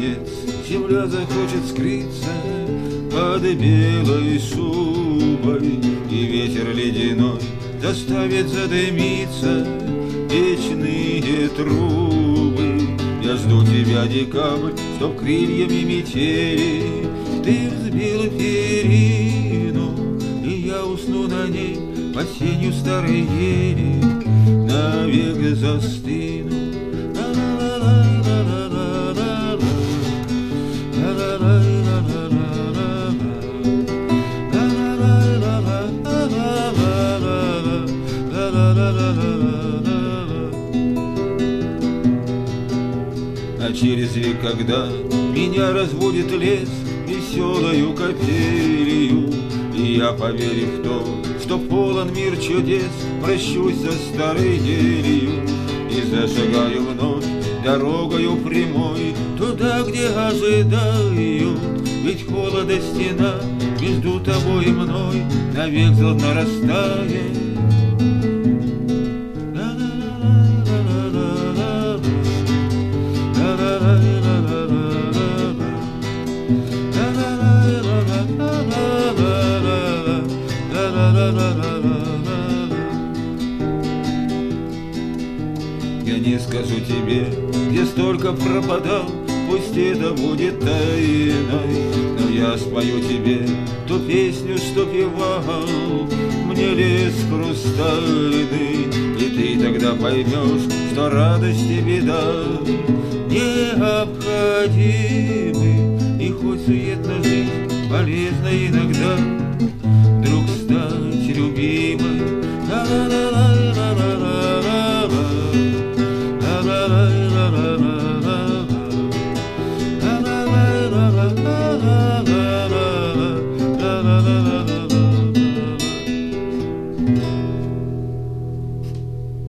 наконец земля захочет скрыться под белой шубой, и ветер ледяной заставит задымиться вечные трубы. Я жду тебя, декабрь, чтоб крыльями метели ты взбил перину, и я усну на ней под сенью старой ели, навек застыну. А через век, когда меня разбудит лес веселою капелью, и я, поверив в то, что полон мир чудес, прощусь со старой елью и зашагаю вновь дорогою прямой туда, где ожидают. Ведь холода стена между тобой и мной навек злотно растает. Я не скажу тебе, где столько пропадал, пусть это будет тайной, но я спою тебе ту песню, что певал мне лес хрустальный, и ты тогда поймешь, что радость и беда необходимы, и хоть суетно жить полезно иногда, вдруг стать любимой.